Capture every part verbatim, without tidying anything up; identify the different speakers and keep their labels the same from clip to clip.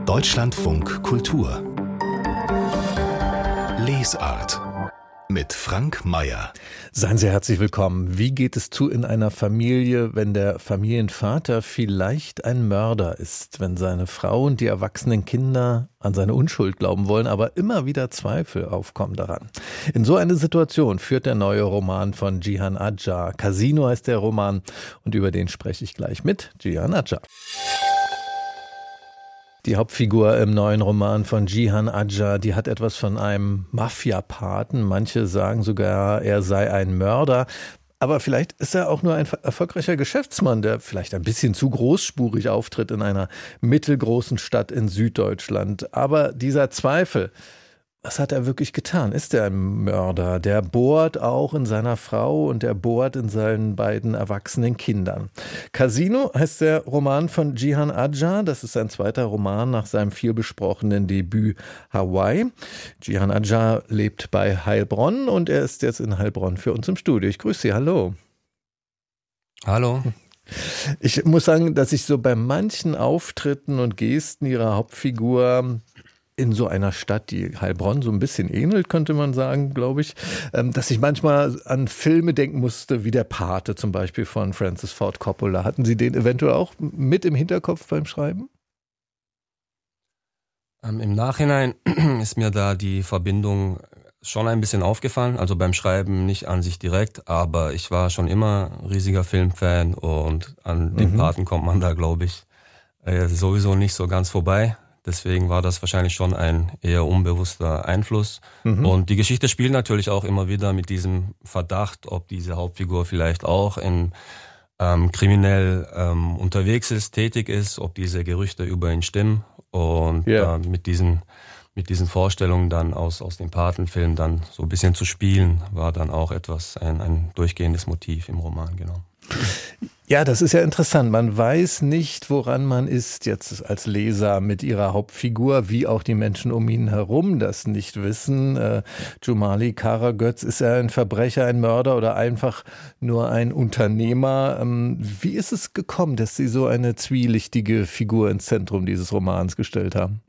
Speaker 1: Deutschlandfunk Kultur Lesart mit Frank Mayer.
Speaker 2: Seien Sie herzlich willkommen. Wie geht es zu in einer Familie, wenn der Familienvater vielleicht ein Mörder ist, wenn seine Frau und die erwachsenen Kinder an seine Unschuld glauben wollen, aber immer wieder Zweifel aufkommen daran? In so eine Situation führt der neue Roman von Cihan Acca. Casino heißt der Roman und über den spreche ich gleich mit Cihan Acca. Die Hauptfigur im neuen Roman von Cihan Acca, die hat etwas von einem Mafia-Paten. Manche sagen sogar, er sei ein Mörder. Aber vielleicht ist er auch nur ein erfolgreicher Geschäftsmann, der vielleicht ein bisschen zu großspurig auftritt in einer mittelgroßen Stadt in Süddeutschland. Aber dieser Zweifel, was hat er wirklich getan? Ist er ein Mörder? Der bohrt auch in seiner Frau und der bohrt in seinen beiden erwachsenen Kindern. Casino heißt der Roman von Cihan Acca. Das ist sein zweiter Roman nach seinem vielbesprochenen Debüt Hawaii. Cihan Acca lebt bei Heilbronn und er ist jetzt in Heilbronn für uns im Studio. Ich grüße Sie. Hallo.
Speaker 3: Hallo.
Speaker 2: Ich muss sagen, dass ich so bei manchen Auftritten und Gesten Ihrer Hauptfigur in so einer Stadt, die Heilbronn so ein bisschen ähnelt, könnte man sagen, glaube ich, dass ich manchmal an Filme denken musste, wie Der Pate zum Beispiel von Francis Ford Coppola. Hatten Sie den eventuell auch mit im Hinterkopf beim Schreiben?
Speaker 3: Ähm, Im Nachhinein ist mir da die Verbindung schon ein bisschen aufgefallen, also beim Schreiben nicht an sich direkt, aber ich war schon immer riesiger Filmfan und an den mhm. Paten kommt man da, glaube ich, äh, sowieso nicht so ganz vorbei. Deswegen war das wahrscheinlich schon ein eher unbewusster Einfluss. Mhm. Und die Geschichte spielt natürlich auch immer wieder mit diesem Verdacht, ob diese Hauptfigur vielleicht auch in, ähm, kriminell ähm, unterwegs ist, tätig ist, ob diese Gerüchte über ihn stimmen. Und yeah. äh, mit diesen mit diesen Vorstellungen dann aus aus dem Patenfilm dann so ein bisschen zu spielen, war dann auch etwas ein, ein durchgehendes Motiv im Roman, genau.
Speaker 2: Ja, das ist ja interessant. Man weiß nicht, woran man ist jetzt als Leser mit ihrer Hauptfigur, wie auch die Menschen um ihn herum das nicht wissen. Äh, Cumali Karagöz, ist er ein Verbrecher, ein Mörder oder einfach nur ein Unternehmer? Ähm, wie ist es gekommen, dass Sie so eine zwielichtige Figur ins Zentrum dieses Romans gestellt haben?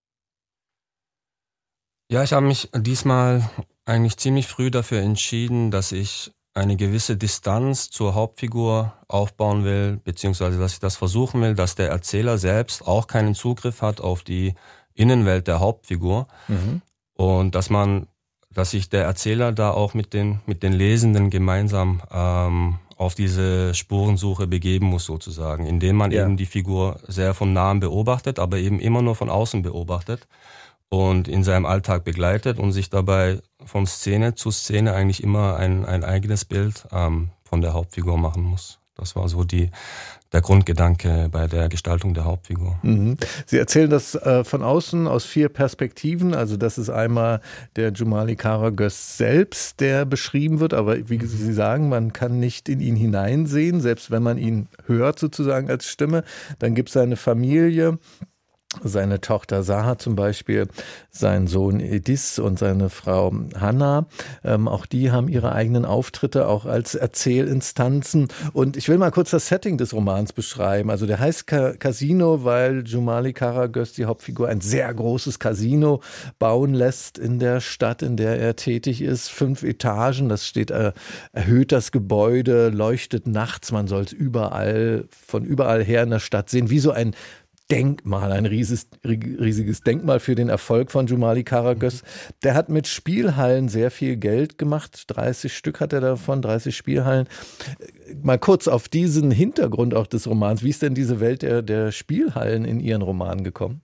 Speaker 3: Ja, ich habe mich diesmal eigentlich ziemlich früh dafür entschieden, dass ich eine gewisse Distanz zur Hauptfigur aufbauen will, beziehungsweise dass ich das versuchen will, dass der Erzähler selbst auch keinen Zugriff hat auf die Innenwelt der Hauptfigur mhm. und dass man, dass sich der Erzähler da auch mit den mit den Lesenden gemeinsam ähm, auf diese Spurensuche begeben muss sozusagen, indem man ja. eben die Figur sehr von nahem beobachtet, aber eben immer nur von außen beobachtet und in seinem Alltag begleitet und sich dabei von Szene zu Szene eigentlich immer ein, ein eigenes Bild ähm, von der Hauptfigur machen muss. Das war so die, der Grundgedanke bei der Gestaltung der Hauptfigur.
Speaker 2: Mhm. Sie erzählen das äh, von außen aus vier Perspektiven. Also das ist einmal der Cumali Karagöz selbst, der beschrieben wird. Aber wie Sie sagen, man kann nicht in ihn hineinsehen, selbst wenn man ihn hört sozusagen als Stimme. Dann gibt es seine Familie, seine Tochter Saha zum Beispiel, sein Sohn Edis und seine Frau Hanna. Ähm, auch die haben ihre eigenen Auftritte, auch als Erzählinstanzen. Und ich will mal kurz das Setting des Romans beschreiben. Also der heißt Casino, weil Cumali Karagöz, die Hauptfigur, ein sehr großes Casino bauen lässt in der Stadt, in der er tätig ist. Fünf Etagen, das steht, äh, erhöht das Gebäude, leuchtet nachts. Man soll es überall, von überall her in der Stadt sehen, wie so ein Denkmal, ein riesiges, riesiges Denkmal für den Erfolg von Cumali Karagöz. Der hat mit Spielhallen sehr viel Geld gemacht. dreißig Stück hat er davon, dreißig Spielhallen. Mal kurz auf diesen Hintergrund auch des Romans. Wie ist denn diese Welt der, der Spielhallen in Ihren Roman gekommen?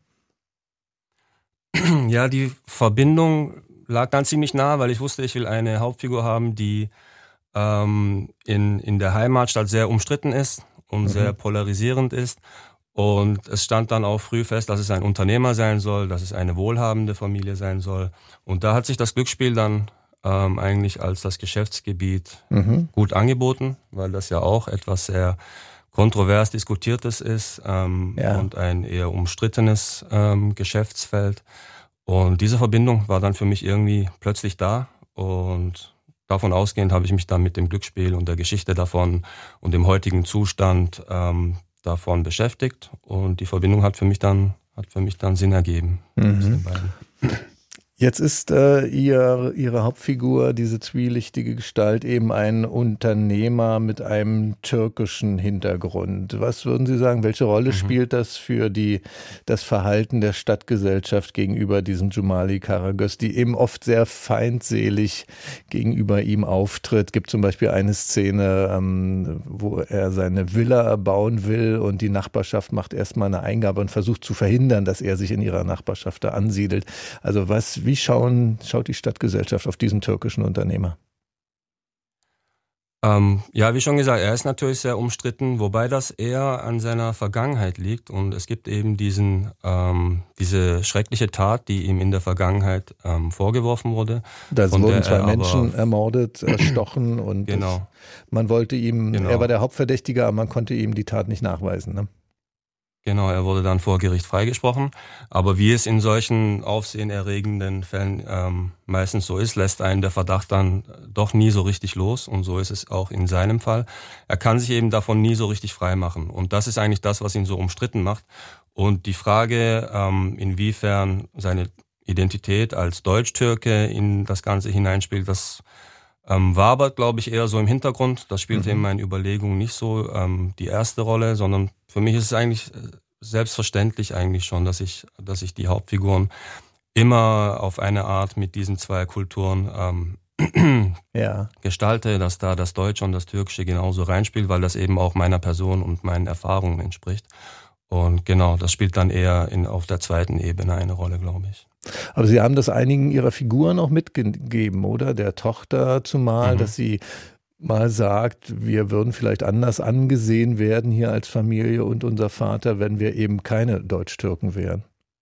Speaker 3: Ja, die Verbindung lag dann ziemlich nah, weil ich wusste, ich will eine Hauptfigur haben, die ähm, in, in der Heimatstadt sehr umstritten ist und mhm. sehr polarisierend ist. Und es stand dann auch früh fest, dass es ein Unternehmer sein soll, dass es eine wohlhabende Familie sein soll. Und da hat sich das Glücksspiel dann ähm, eigentlich als das Geschäftsgebiet mhm. gut angeboten, weil das ja auch etwas sehr kontrovers Diskutiertes ist ähm, ja. und ein eher umstrittenes ähm, Geschäftsfeld. Und diese Verbindung war dann für mich irgendwie plötzlich da. Und davon ausgehend habe ich mich dann mit dem Glücksspiel und der Geschichte davon und dem heutigen Zustand ähm, davon beschäftigt und die Verbindung hat für mich dann hat für mich dann Sinn ergeben.
Speaker 2: Mhm.
Speaker 3: Aus den beiden.
Speaker 2: Jetzt ist äh, ihr, Ihre Hauptfigur, diese zwielichtige Gestalt, eben ein Unternehmer mit einem türkischen Hintergrund. Was würden Sie sagen, welche Rolle mhm. spielt das für die, das Verhalten der Stadtgesellschaft gegenüber diesem Cumali Karagöz, die eben oft sehr feindselig gegenüber ihm auftritt? Es gibt zum Beispiel eine Szene, ähm, wo er seine Villa bauen will und die Nachbarschaft macht erstmal eine Eingabe und versucht zu verhindern, dass er sich in ihrer Nachbarschaft da ansiedelt. Also was Wie schauen, schaut die Stadtgesellschaft auf diesen türkischen Unternehmer?
Speaker 3: Ähm, ja, wie schon gesagt, er ist natürlich sehr umstritten, wobei das eher an seiner Vergangenheit liegt. Und es gibt eben diesen, ähm, diese schreckliche Tat, die ihm in der Vergangenheit ähm, vorgeworfen wurde.
Speaker 2: Da wurden zwei Menschen ermordet, erstochen und
Speaker 3: genau.
Speaker 2: das, man wollte ihm, genau. er war der Hauptverdächtige, aber man konnte ihm die Tat nicht nachweisen, ne?
Speaker 3: Genau, er wurde dann vor Gericht freigesprochen. Aber wie es in solchen aufsehenerregenden Fällen ähm, meistens so ist, lässt einen der Verdacht dann doch nie so richtig los. Und so ist es auch in seinem Fall. Er kann sich eben davon nie so richtig frei machen. Und das ist eigentlich das, was ihn so umstritten macht. Und die Frage, ähm, inwiefern seine Identität als Deutsch-Türke in das Ganze hineinspielt, das Ähm, war aber, glaube ich, eher so im Hintergrund. Das spielte mhm. in meinen Überlegungen nicht so ähm, die erste Rolle, sondern für mich ist es eigentlich selbstverständlich eigentlich schon, dass ich, dass ich die Hauptfiguren immer auf eine Art mit diesen zwei Kulturen ähm, ja. gestalte, dass da das Deutsche und das Türkische genauso reinspielt, weil das eben auch meiner Person und meinen Erfahrungen entspricht. Und genau, das spielt dann eher in, auf der zweiten Ebene eine Rolle, glaube ich.
Speaker 2: Aber Sie haben das einigen Ihrer Figuren auch mitgegeben, oder? Der Tochter zumal, mhm. dass sie mal sagt, wir würden vielleicht anders angesehen werden hier als Familie und unser Vater, wenn wir eben keine Deutsch-Türken wären.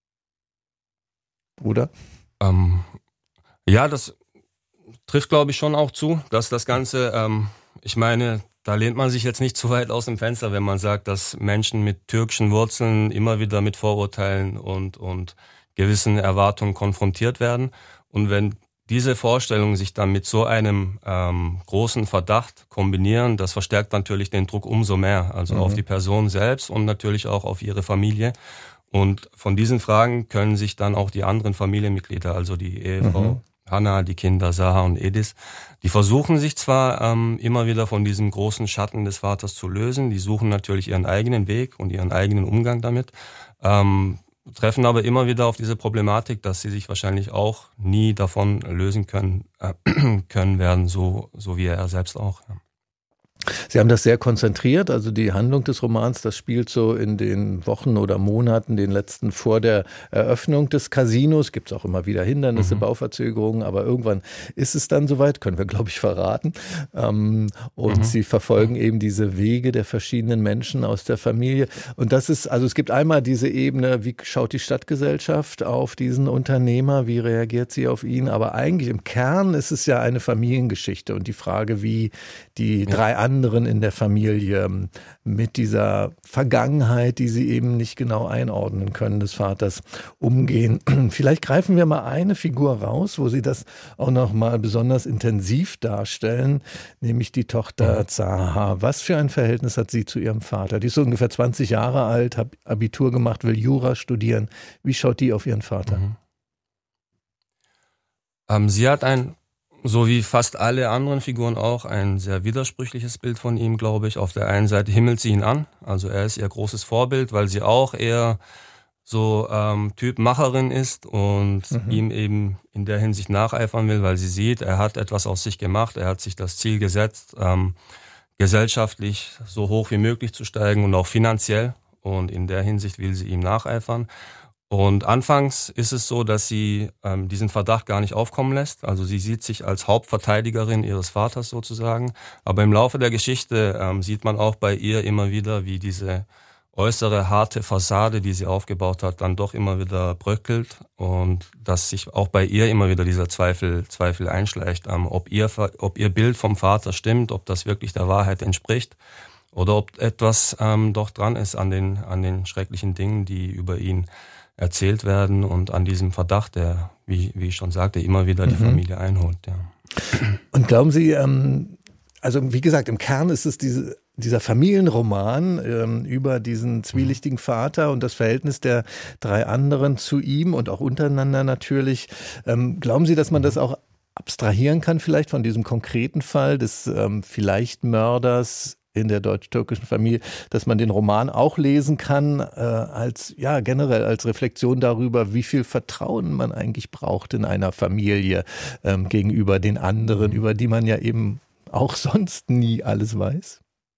Speaker 2: Oder?
Speaker 3: Ähm, ja, das trifft, glaube ich, schon auch zu, dass das Ganze, ähm, ich meine, da lehnt man sich jetzt nicht zu weit aus dem Fenster, wenn man sagt, dass Menschen mit türkischen Wurzeln immer wieder mit Vorurteilen und, und gewissen Erwartungen konfrontiert werden. Und wenn diese Vorstellungen sich dann mit so einem ähm, großen Verdacht kombinieren, das verstärkt natürlich den Druck umso mehr. Also mhm. auf die Person selbst und natürlich auch auf ihre Familie. Und von diesen Fragen können sich dann auch die anderen Familienmitglieder, also die Ehefrau mhm. Hanna, die Kinder Saha und Edis, die versuchen sich zwar ähm, immer wieder von diesem großen Schatten des Vaters zu lösen, die suchen natürlich ihren eigenen Weg und ihren eigenen Umgang damit, ähm, treffen aber immer wieder auf diese Problematik, dass sie sich wahrscheinlich auch nie davon lösen können, äh, können werden, so, so wie er selbst auch. Ja.
Speaker 2: Sie haben das sehr konzentriert, also die Handlung des Romans, das spielt so in den Wochen oder Monaten, den letzten vor der Eröffnung des Casinos. Gibt es auch immer wieder Hindernisse, mhm. Bauverzögerungen, aber irgendwann ist es dann soweit, können wir, glaube ich, verraten. Und mhm. Sie verfolgen eben diese Wege der verschiedenen Menschen aus der Familie. Und das ist, also es gibt einmal diese Ebene, wie schaut die Stadtgesellschaft auf diesen Unternehmer, wie reagiert sie auf ihn, aber eigentlich im Kern ist es ja eine Familiengeschichte und die Frage, wie die ja. drei anderen anderen in der Familie mit dieser Vergangenheit, die sie eben nicht genau einordnen können, des Vaters umgehen. Vielleicht greifen wir mal eine Figur raus, wo sie das auch noch mal besonders intensiv darstellen, nämlich die Tochter Zaha. Was für ein Verhältnis hat sie zu ihrem Vater? Die ist so ungefähr zwanzig Jahre alt, hat Abitur gemacht, will Jura studieren. Wie schaut die auf ihren Vater?
Speaker 3: Mhm. Ähm, sie hat ein So wie fast alle anderen Figuren auch ein sehr widersprüchliches Bild von ihm, glaube ich. Auf der einen Seite himmelt sie ihn an, also er ist ihr großes Vorbild, weil sie auch eher so ähm, Typ Macherin ist und mhm. ihm eben in der Hinsicht nacheifern will, weil sie sieht, er hat etwas aus sich gemacht, er hat sich das Ziel gesetzt, ähm, gesellschaftlich so hoch wie möglich zu steigen und auch finanziell, und in der Hinsicht will sie ihm nacheifern. Und anfangs ist es so, dass sie ähm, diesen Verdacht gar nicht aufkommen lässt. Also sie sieht sich als Hauptverteidigerin ihres Vaters sozusagen. Aber im Laufe der Geschichte ähm, sieht man auch bei ihr immer wieder, wie diese äußere harte Fassade, die sie aufgebaut hat, dann doch immer wieder bröckelt. Und dass sich auch bei ihr immer wieder dieser Zweifel, Zweifel einschleicht, ähm, ob ihr, ob ihr Bild vom Vater stimmt, ob das wirklich der Wahrheit entspricht. Oder ob etwas ähm, doch dran ist an den, an den schrecklichen Dingen, die über ihn erzählt werden, und an diesem Verdacht, der, wie, wie ich schon sagte, immer wieder die mhm. Familie einholt. Ja.
Speaker 2: Und glauben Sie, ähm, also wie gesagt, im Kern ist es diese dieser Familienroman ähm, über diesen zwielichtigen Vater und das Verhältnis der drei anderen zu ihm und auch untereinander natürlich. Ähm, glauben Sie, dass man das auch abstrahieren kann vielleicht von diesem konkreten Fall des ähm, vielleicht Mörders in der deutsch-türkischen Familie, dass man den Roman auch lesen kann äh, als, ja, generell als Reflexion darüber, wie viel Vertrauen man eigentlich braucht in einer Familie ähm, gegenüber den anderen, über die man ja eben auch sonst nie alles weiß?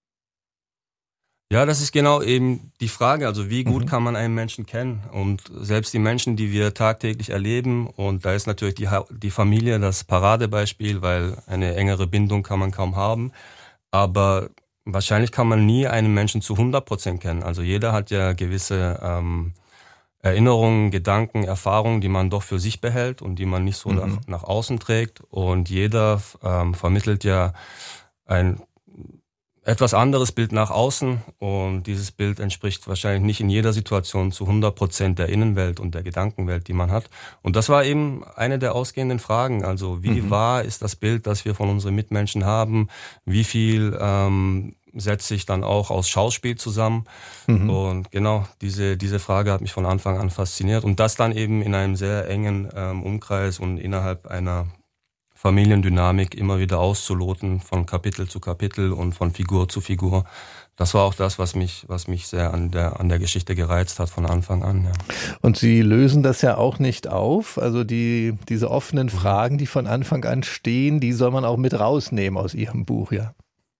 Speaker 3: Ja, das ist genau eben die Frage. Also wie gut
Speaker 2: Mhm.
Speaker 3: kann man einen Menschen kennen? Und selbst die Menschen, die wir tagtäglich erleben, und da ist natürlich die, Ha- die Familie das Paradebeispiel, weil eine engere Bindung kann man kaum haben. Aber wahrscheinlich kann man nie einen Menschen zu hundert Prozent kennen. Also jeder hat ja gewisse ähm, Erinnerungen, Gedanken, Erfahrungen, die man doch für sich behält und die man nicht so
Speaker 2: Mhm.
Speaker 3: nach, nach außen trägt. Und jeder ähm, vermittelt ja ein etwas anderes Bild nach außen, und dieses Bild entspricht wahrscheinlich nicht in jeder Situation zu hundert Prozent der Innenwelt und der Gedankenwelt, die man hat. Und das war eben eine der ausgehenden Fragen. Also wie
Speaker 2: Mhm.
Speaker 3: wahr ist das Bild, das wir von unseren Mitmenschen haben? Wie viel ähm, setzt sich dann auch aus Schauspiel zusammen?
Speaker 2: Mhm.
Speaker 3: Und genau, diese, diese Frage hat mich von Anfang an fasziniert. Und das dann eben in einem sehr engen ähm, Umkreis und innerhalb einer Familiendynamik immer wieder auszuloten, von Kapitel zu Kapitel und von Figur zu Figur. Das war auch das, was mich, was mich sehr an der, an der Geschichte gereizt hat von Anfang an. Ja.
Speaker 2: Und Sie lösen das ja auch nicht auf. Also die, diese offenen Fragen, die von Anfang an stehen, die soll man auch mit rausnehmen aus Ihrem Buch, ja.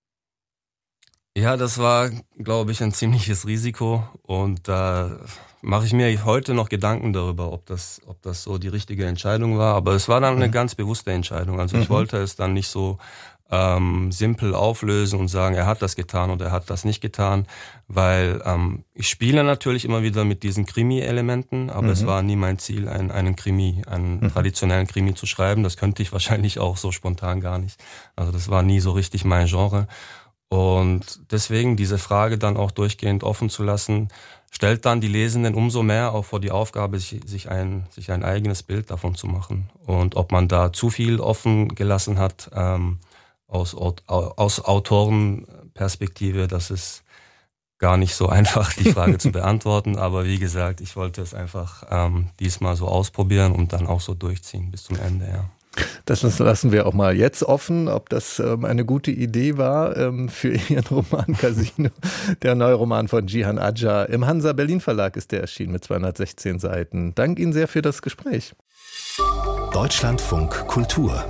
Speaker 3: Ja, das war, glaube ich, ein ziemliches Risiko, und da mache ich mir heute noch Gedanken darüber, ob das, ob das so die richtige Entscheidung war. Aber es war dann eine
Speaker 2: Mhm.
Speaker 3: ganz bewusste Entscheidung. Also ich
Speaker 2: Mhm.
Speaker 3: wollte es dann nicht so ähm, simpel auflösen und sagen, er hat das getan oder er hat das nicht getan, weil ähm, ich spiele natürlich immer wieder mit diesen Krimi-Elementen, aber
Speaker 2: Mhm.
Speaker 3: es war nie mein Ziel, einen, einen Krimi, einen
Speaker 2: Mhm.
Speaker 3: traditionellen Krimi zu schreiben. Das könnte ich wahrscheinlich auch so spontan gar nicht. Also das war nie so richtig mein Genre. Und deswegen diese Frage dann auch durchgehend offen zu lassen, stellt dann die Lesenden umso mehr auch vor die Aufgabe, sich, sich, ein, sich ein eigenes Bild davon zu machen. Und ob man da zu viel offen gelassen hat ähm, aus, aus Autorenperspektive, das ist gar nicht so einfach, die Frage zu beantworten. Aber wie gesagt, ich wollte es einfach ähm, diesmal so ausprobieren und dann auch so durchziehen bis zum Ende, ja.
Speaker 2: Das lassen wir auch mal jetzt offen, ob das ähm, eine gute Idee war ähm, für Ihren Roman Casino. Der neue Roman von Cihan Acar. Im Hansa Berlin Verlag ist der erschienen mit zweihundertsechzehn Seiten. Danke Ihnen sehr für das Gespräch.
Speaker 1: Deutschlandfunk Kultur.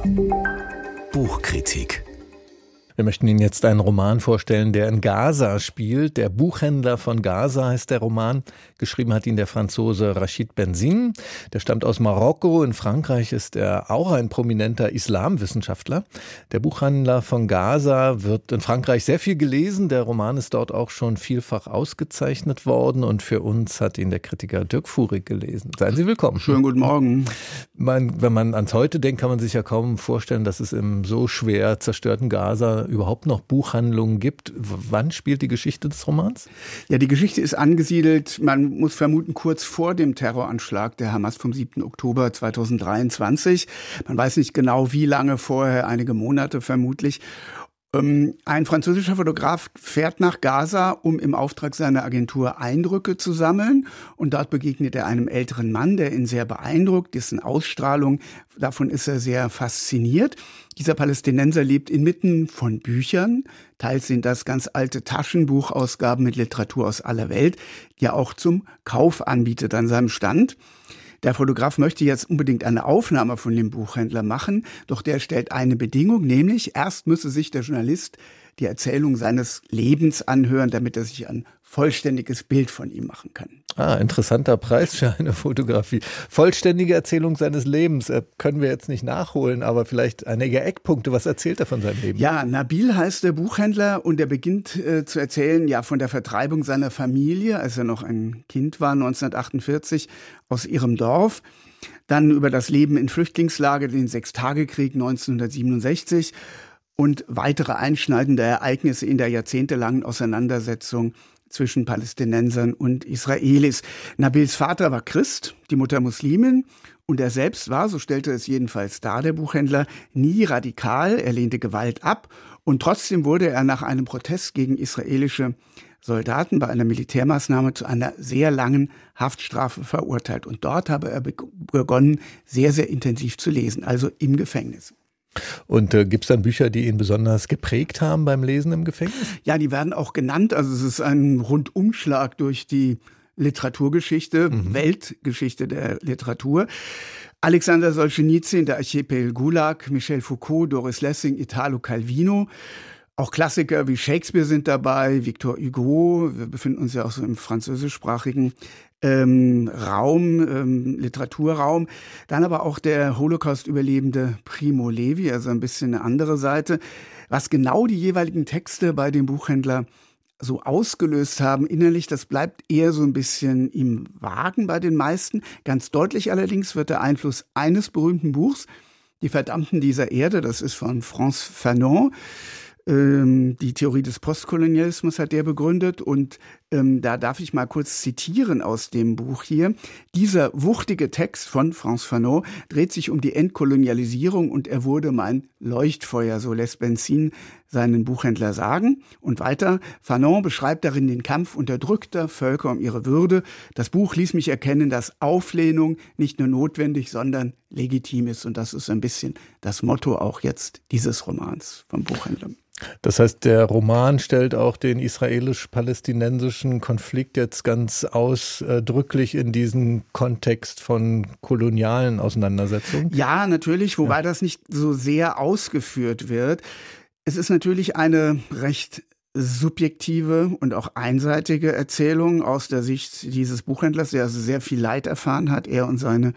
Speaker 1: Buchkritik.
Speaker 2: Wir möchten Ihnen jetzt einen Roman vorstellen, der in Gaza spielt. Der Buchhändler von Gaza heißt der Roman. Geschrieben hat ihn der Franzose Rachid Benzine. Der stammt aus Marokko. In Frankreich ist er auch ein prominenter Islamwissenschaftler. Der Buchhändler von Gaza wird in Frankreich sehr viel gelesen. Der Roman ist dort auch schon vielfach ausgezeichnet worden. Und für uns hat ihn der Kritiker Dirk Fuhrig gelesen. Seien Sie willkommen.
Speaker 4: Schönen guten Morgen.
Speaker 2: Man, wenn man ans Heute denkt, kann man sich ja kaum vorstellen, dass es im so schwer zerstörten Gaza überhaupt noch Buchhandlungen gibt. W- Wann spielt die Geschichte des Romans?
Speaker 4: Ja, die Geschichte ist angesiedelt, man muss vermuten, kurz vor dem Terroranschlag der Hamas vom siebten Oktober zweitausenddreiundzwanzig. Man weiß nicht genau, wie lange vorher, einige Monate vermutlich. Ein französischer Fotograf fährt nach Gaza, um im Auftrag seiner Agentur Eindrücke zu sammeln. Und dort begegnet er einem älteren Mann, der ihn sehr beeindruckt, dessen Ausstrahlung, davon ist er sehr fasziniert. Dieser Palästinenser lebt inmitten von Büchern. Teils sind das ganz alte Taschenbuchausgaben mit Literatur aus aller Welt, die er auch zum Kauf anbietet an seinem Stand. Der Fotograf möchte jetzt unbedingt eine Aufnahme von dem Buchhändler machen, doch der stellt eine Bedingung, nämlich erst müsse sich der Journalist die Erzählung seines Lebens anhören, damit er sich ein vollständiges Bild von ihm machen kann.
Speaker 2: Ah, interessanter Preis für eine Fotografie. Vollständige Erzählung seines Lebens äh, können wir jetzt nicht nachholen, aber vielleicht einige Eckpunkte. Was erzählt er von seinem Leben?
Speaker 4: Ja, Nabil heißt der Buchhändler und er beginnt äh, zu erzählen, ja, von der Vertreibung seiner Familie, als er noch ein Kind war, neunzehnhundertachtundvierzig, aus ihrem Dorf. Dann über das Leben in Flüchtlingslager, den Sechstagekrieg neunzehnhundertsiebenundsechzig und weitere einschneidende Ereignisse in der jahrzehntelangen Auseinandersetzung zwischen Palästinensern und Israelis. Nabils Vater war Christ, die Mutter Muslimin. Und er selbst war, so stellte es jedenfalls dar, der Buchhändler, nie radikal. Er lehnte Gewalt ab. Und trotzdem wurde er nach einem Protest gegen israelische Soldaten bei einer Militärmaßnahme zu einer sehr langen Haftstrafe verurteilt. Und dort habe er begonnen, sehr, sehr intensiv zu lesen, also im Gefängnis.
Speaker 2: Und äh, gibt es dann Bücher, die ihn besonders geprägt haben beim Lesen im Gefängnis?
Speaker 4: Ja, die werden auch genannt. Also es ist ein Rundumschlag durch die Literaturgeschichte, mhm. Weltgeschichte der Literatur. Alexander Solzhenitsyn, der Archipel Gulag, Michel Foucault, Doris Lessing, Italo Calvino. Auch Klassiker wie Shakespeare sind dabei, Victor Hugo. Wir befinden uns ja auch so im französischsprachigen ähm, Raum, ähm, Literaturraum. Dann aber auch der Holocaust-Überlebende Primo Levi, also ein bisschen eine andere Seite. Was genau die jeweiligen Texte bei dem Buchhändler so ausgelöst haben innerlich, das bleibt eher so ein bisschen im Wagen bei den meisten. Ganz deutlich allerdings wird der Einfluss eines berühmten Buchs, Die Verdammten dieser Erde, das ist von Frantz Fanon. Ähm, die Theorie des Postkolonialismus hat der begründet und ähm, da darf ich mal kurz zitieren aus dem Buch hier. Dieser wuchtige Text von Frantz Fanon dreht sich um die Entkolonialisierung und er wurde mein Leuchtfeuer, so lässt Benzin seinen Buchhändler sagen. Und weiter, Fanon beschreibt darin den Kampf unterdrückter Völker um ihre Würde. Das Buch ließ mich erkennen, dass Auflehnung nicht nur notwendig, sondern legitim ist. Und das ist ein bisschen das Motto auch jetzt dieses Romans vom Buchhändler.
Speaker 2: Das heißt, der Roman stellt auch den israelisch-palästinensischen Konflikt jetzt ganz ausdrücklich in diesen Kontext von kolonialen Auseinandersetzungen?
Speaker 4: Ja, natürlich, wobei
Speaker 2: ja.
Speaker 4: das nicht so sehr ausgeführt wird. Es ist natürlich eine recht subjektive und auch einseitige Erzählung aus der Sicht dieses Buchhändlers, der also sehr viel Leid erfahren hat, er und seine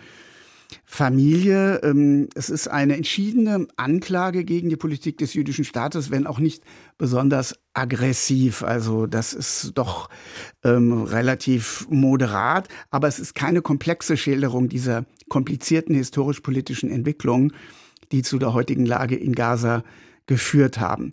Speaker 4: Familie. Es ist eine entschiedene Anklage gegen die Politik des jüdischen Staates, wenn auch nicht besonders aggressiv. Also das ist doch ähm, relativ moderat, aber es ist keine komplexe Schilderung dieser komplizierten historisch-politischen Entwicklungen, die zu der heutigen Lage in Gaza geführt haben.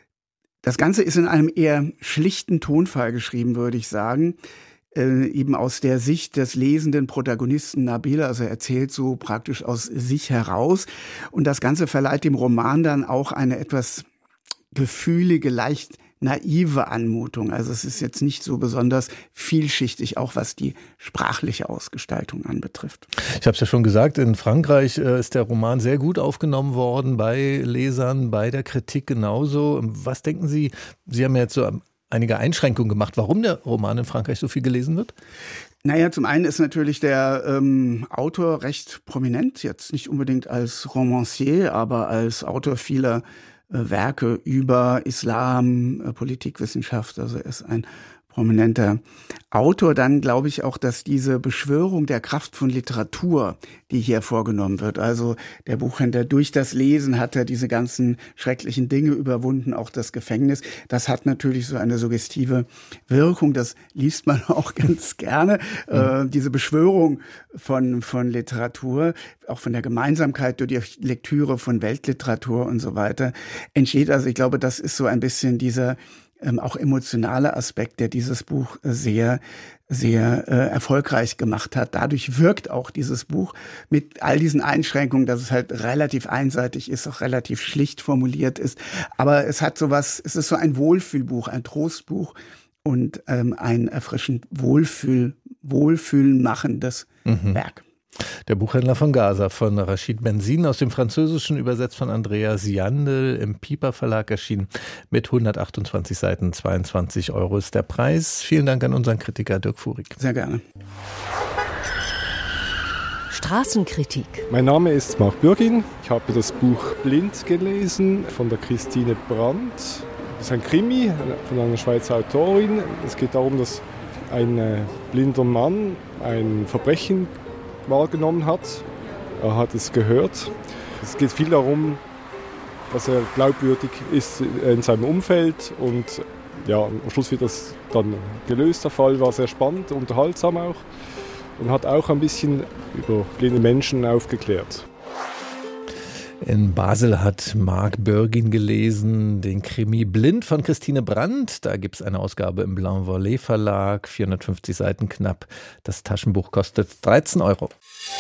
Speaker 4: Das Ganze ist in einem eher schlichten Tonfall geschrieben, würde ich sagen. Äh, eben aus der Sicht des lesenden Protagonisten Nabil, also er erzählt so praktisch aus sich heraus. Und das Ganze verleiht dem Roman dann auch eine etwas gefühlige, leicht naive Anmutung. Also es ist jetzt nicht so besonders vielschichtig, auch was die sprachliche Ausgestaltung anbetrifft.
Speaker 2: Ich habe es ja schon gesagt, in Frankreich äh, ist der Roman sehr gut aufgenommen worden, bei Lesern, bei der Kritik genauso. Was denken Sie, Sie haben ja jetzt so einige Einschränkungen gemacht, warum der Roman in Frankreich so viel gelesen wird?
Speaker 4: Naja, zum einen ist natürlich der ähm, Autor recht prominent, jetzt nicht unbedingt als Romancier, aber als Autor vieler äh, Werke über Islam, äh, Politikwissenschaft, also er ist ein prominenter Autor. Dann glaube ich auch, dass diese Beschwörung der Kraft von Literatur, die hier vorgenommen wird, also der Buchhändler durch das Lesen hat er diese ganzen schrecklichen Dinge überwunden, auch das Gefängnis, das hat natürlich so eine suggestive Wirkung, das liest man auch ganz gerne, mhm. äh, diese Beschwörung von, von Literatur, auch von der Gemeinsamkeit durch die Lektüre von Weltliteratur und so weiter entsteht. Also ich glaube, das ist so ein bisschen dieser Ähm, auch emotionaler Aspekt, der dieses Buch sehr, sehr äh, erfolgreich gemacht hat. Dadurch wirkt auch dieses Buch mit all diesen Einschränkungen, dass es halt relativ einseitig ist, auch relativ schlicht formuliert ist. Aber es hat sowas, es ist so ein Wohlfühlbuch, ein Trostbuch und ähm, ein erfrischend Wohlfühl, Wohlfühlen machendes mhm. Werk.
Speaker 2: Der Buchhändler von Gaza von Rachid Benzin, aus dem Französischen übersetzt von Andreas Jandl, im Piper Verlag erschienen, mit hundertachtundzwanzig Seiten, zweiundzwanzig Euro ist der Preis. Vielen Dank an unseren Kritiker Dirk Furig.
Speaker 4: Sehr gerne.
Speaker 5: Straßenkritik.
Speaker 6: Mein Name ist Marc Bürgin. Ich habe das Buch Blind gelesen von der Christine Brandt. Das ist ein Krimi von einer Schweizer Autorin. Es geht darum, dass ein blinder Mann ein Verbrechen wahrgenommen hat. Er hat es gehört. Es geht viel darum, dass er glaubwürdig ist in seinem Umfeld und ja, am Schluss wird das dann gelöst. Der Fall war sehr spannend, unterhaltsam auch und hat auch ein bisschen über blinde Menschen aufgeklärt.
Speaker 2: In Basel hat Marc Bürgin gelesen den Krimi Blind von Christine Brandt. Da gibt es eine Ausgabe im Blanc-Vollet Verlag, vierhundertfünfzig Seiten knapp. Das Taschenbuch kostet dreizehn Euro.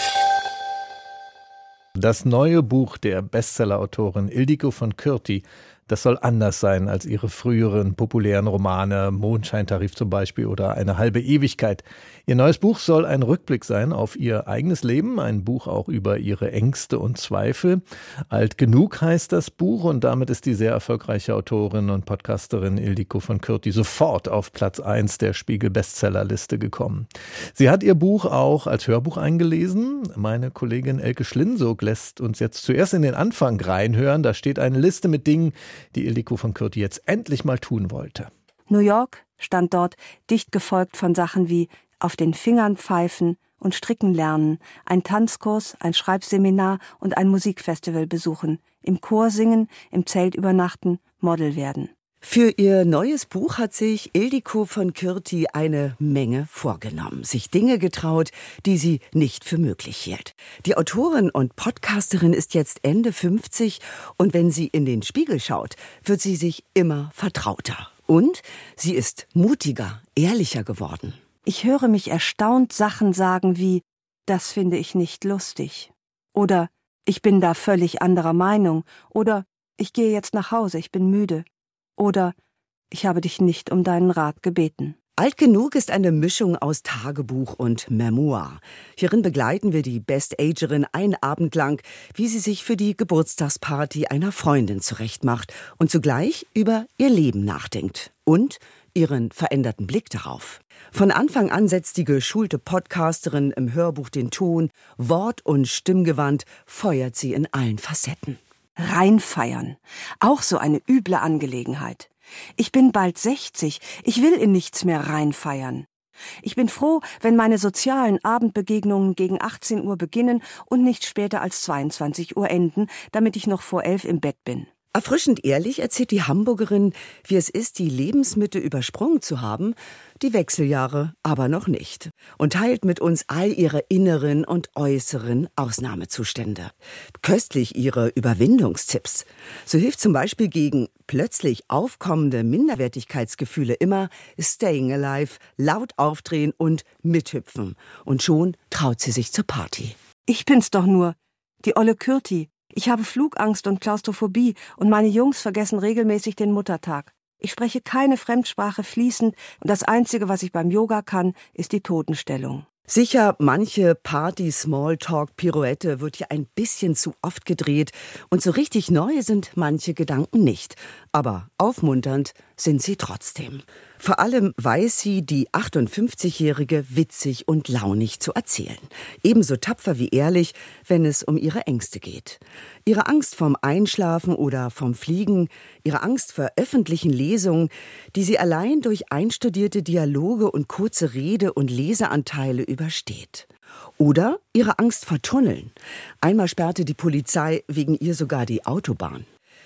Speaker 2: Das neue Buch der Bestsellerautorin Ildiko von Kürti, das soll anders sein als ihre früheren populären Romane, Mondscheintarif zum Beispiel oder Eine halbe Ewigkeit. Ihr neues Buch soll ein Rückblick sein auf ihr eigenes Leben, ein Buch auch über ihre Ängste und Zweifel. Alt genug heißt das Buch und damit ist die sehr erfolgreiche Autorin und Podcasterin Ildiko von Kürti sofort auf Platz eins der Spiegel-Bestsellerliste gekommen. Sie hat ihr Buch auch als Hörbuch eingelesen. Meine Kollegin Elke Schlinsog lässt uns jetzt zuerst in den Anfang reinhören. Da steht eine Liste mit Dingen, die Ildiko von Kürti jetzt endlich mal tun wollte.
Speaker 7: New York stand dort, dicht gefolgt von Sachen wie auf den Fingern pfeifen und stricken lernen, ein Tanzkurs, ein Schreibseminar und ein Musikfestival besuchen, im Chor singen, im Zelt übernachten, Model werden.
Speaker 8: Für ihr neues Buch hat sich Ildiko von Kürti eine Menge vorgenommen, sich Dinge getraut, die sie nicht für möglich hielt. Die Autorin und Podcasterin ist jetzt Ende fünfzig und wenn sie in den Spiegel schaut, wird sie sich immer vertrauter. Und sie ist mutiger, ehrlicher geworden.
Speaker 7: Ich höre mich erstaunt Sachen sagen wie, das finde ich nicht lustig. Oder, ich bin da völlig anderer Meinung. Oder, ich gehe jetzt nach Hause, ich bin müde. Oder, ich habe dich nicht um deinen Rat gebeten.
Speaker 8: Alt genug ist eine Mischung aus Tagebuch und Memoir. Hierin begleiten wir die Best-Agerin einen Abend lang, wie sie sich für die Geburtstagsparty einer Freundin zurechtmacht und zugleich über ihr Leben nachdenkt und ihren veränderten Blick darauf. Von Anfang an setzt die geschulte Podcasterin im Hörbuch den Ton, Wort- und Stimmgewand feuert sie in allen Facetten.
Speaker 7: Reinfeiern, auch so eine üble Angelegenheit. Ich bin bald sechzig, ich will in nichts mehr reinfeiern. Ich bin froh, wenn meine sozialen Abendbegegnungen gegen achtzehn Uhr beginnen und nicht später als zweiundzwanzig Uhr enden, damit ich noch vor elf im Bett bin.
Speaker 8: Erfrischend ehrlich erzählt die Hamburgerin, wie es ist, die Lebensmitte übersprungen zu haben, die Wechseljahre aber noch nicht. Und teilt mit uns all ihre inneren und äußeren Ausnahmezustände. Köstlich ihre Überwindungstipps. So hilft zum Beispiel gegen plötzlich aufkommende Minderwertigkeitsgefühle immer Staying Alive, laut aufdrehen und mithüpfen. Und schon traut sie sich zur Party.
Speaker 7: Ich bin's doch nur, die olle Kürti. Ich habe Flugangst und Klaustrophobie und meine Jungs vergessen regelmäßig den Muttertag. Ich spreche keine Fremdsprache fließend und das Einzige, was ich beim Yoga kann, ist die Totenstellung.
Speaker 8: Sicher, manche Party-Smalltalk-Pirouette wird hier ein bisschen zu oft gedreht und so richtig neu sind manche Gedanken nicht. Aber aufmunternd sind sie trotzdem. Vor allem weiß sie, die achtundfünfzigjährige, witzig und launig zu erzählen. Ebenso tapfer wie ehrlich, wenn es um ihre Ängste geht. Ihre Angst vorm Einschlafen oder vom Fliegen, ihre Angst vor öffentlichen Lesungen, die sie allein durch einstudierte Dialoge und kurze Rede- und Leseanteile übersteht. Oder ihre Angst vor Tunneln. Einmal sperrte die Polizei wegen ihr sogar die Autobahn.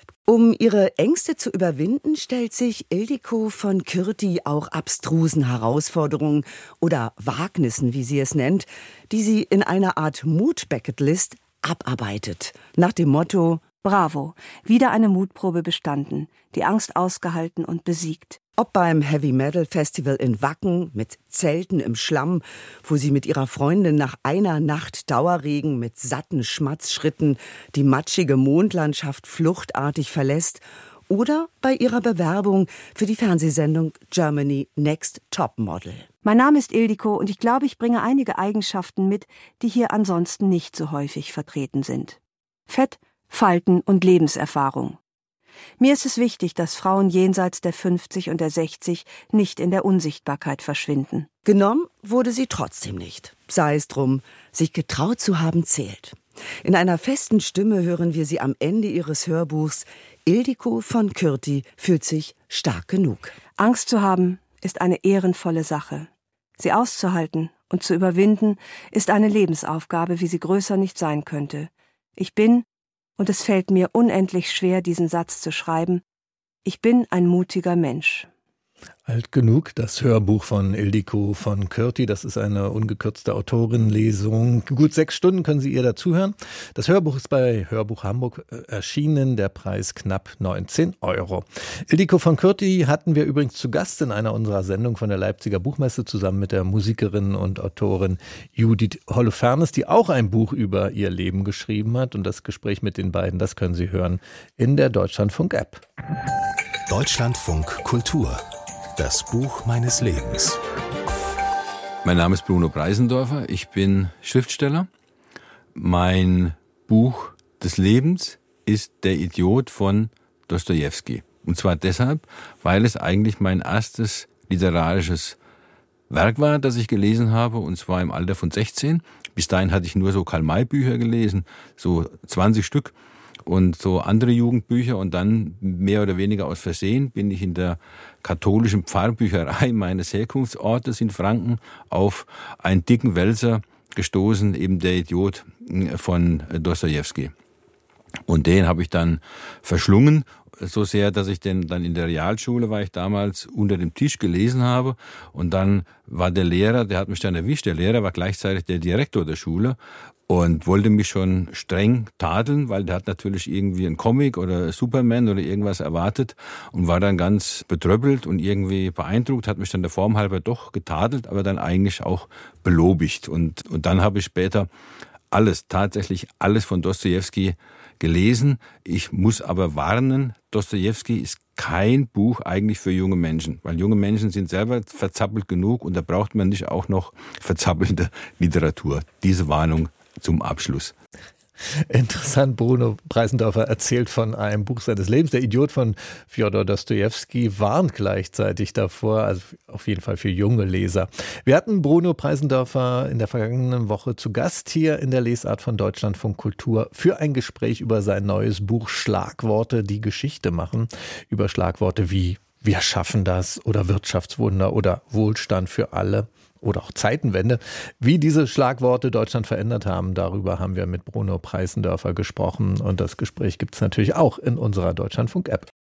Speaker 8: Um ihre Ängste zu überwinden, stellt sich Ildiko von Kürti auch abstrusen Herausforderungen oder Wagnissen, wie sie es nennt, die sie in einer Art Mut-Bucketlist abarbeitet. Nach dem Motto:
Speaker 7: Bravo, wieder eine Mutprobe bestanden, die Angst ausgehalten und besiegt.
Speaker 8: Ob beim Heavy-Metal-Festival in Wacken mit Zelten im Schlamm, wo sie mit ihrer Freundin nach einer Nacht Dauerregen mit satten Schmatzschritten die matschige Mondlandschaft fluchtartig verlässt, oder bei ihrer Bewerbung für die Fernsehsendung Germany Next Topmodel.
Speaker 7: Mein Name ist Ildiko und ich glaube, ich bringe einige Eigenschaften mit, die hier ansonsten nicht so häufig vertreten sind. Fett, Falten und Lebenserfahrung. Mir ist es wichtig, dass Frauen jenseits der fünfzig und der sechzig nicht in der Unsichtbarkeit verschwinden.
Speaker 8: Genommen wurde sie trotzdem nicht. Sei es drum, sich getraut zu haben zählt. In einer festen Stimme hören wir sie am Ende ihres Hörbuchs. Ildiko von Kürti fühlt sich stark genug.
Speaker 7: Angst zu haben ist eine ehrenvolle Sache. Sie auszuhalten und zu überwinden ist eine Lebensaufgabe, wie sie größer nicht sein könnte. Ich bin, und es fällt mir unendlich schwer, diesen Satz zu schreiben, ich bin ein mutiger Mensch.
Speaker 2: Alt genug, das Hörbuch von Ildiko von Kürti, das ist eine ungekürzte Autorenlesung. Gut sechs Stunden können Sie ihr dazuhören. Das Hörbuch ist bei Hörbuch Hamburg erschienen, der Preis knapp neunzehn Euro. Ildiko von Kürti hatten wir übrigens zu Gast in einer unserer Sendungen von der Leipziger Buchmesse zusammen mit der Musikerin und Autorin Judith Holofernes, die auch ein Buch über ihr Leben geschrieben hat. Und das Gespräch mit den beiden, das können Sie hören in der Deutschlandfunk-App.
Speaker 1: Deutschlandfunk Kultur. Das Buch meines Lebens.
Speaker 9: Mein Name ist Bruno Preisendorfer, ich bin Schriftsteller. Mein Buch des Lebens ist Der Idiot von Dostojewski. Und zwar deshalb, weil es eigentlich mein erstes literarisches Werk war, das ich gelesen habe, und zwar im Alter von sechzehn. Bis dahin hatte ich nur so Karl-May-Bücher gelesen, so zwanzig Stück. Und so andere Jugendbücher, und dann mehr oder weniger aus Versehen bin ich in der katholischen Pfarrbücherei meines Herkunftsortes in Franken auf einen dicken Wälzer gestoßen, eben Der Idiot von Dostojewski. Und den habe ich dann verschlungen, so sehr, dass ich den dann in der Realschule, war ich damals, unter dem Tisch gelesen habe. Und dann war der Lehrer, der hat mich dann erwischt, der Lehrer war gleichzeitig der Direktor der Schule und wollte mich schon streng tadeln, weil der hat natürlich irgendwie einen Comic oder Superman oder irgendwas erwartet und war dann ganz betröppelt und irgendwie beeindruckt, hat mich dann der Form halber doch getadelt, aber dann eigentlich auch belobigt. Und, und dann habe ich später alles, tatsächlich alles von Dostojewski gelesen. Ich muss aber warnen, Dostojewski ist kein Buch eigentlich für junge Menschen, weil junge Menschen sind selber verzappelt genug und da braucht man nicht auch noch verzappelte Literatur. Diese Warnung zum Abschluss.
Speaker 2: Interessant, Bruno Preisendorfer erzählt von einem Buch seines Lebens. Der Idiot von Fjodor Dostojewski warnt gleichzeitig davor, also auf jeden Fall für junge Leser. Wir hatten Bruno Preisendorfer in der vergangenen Woche zu Gast hier in der Lesart von Deutschlandfunk Kultur für ein Gespräch über sein neues Buch Schlagworte, die Geschichte machen. Über Schlagworte wie wir schaffen das oder Wirtschaftswunder oder Wohlstand für alle. Oder auch Zeitenwende. Wie diese Schlagworte Deutschland verändert haben, darüber haben wir mit Bruno Preisendorfer gesprochen. Und das Gespräch gibt es natürlich auch in unserer Deutschlandfunk-App.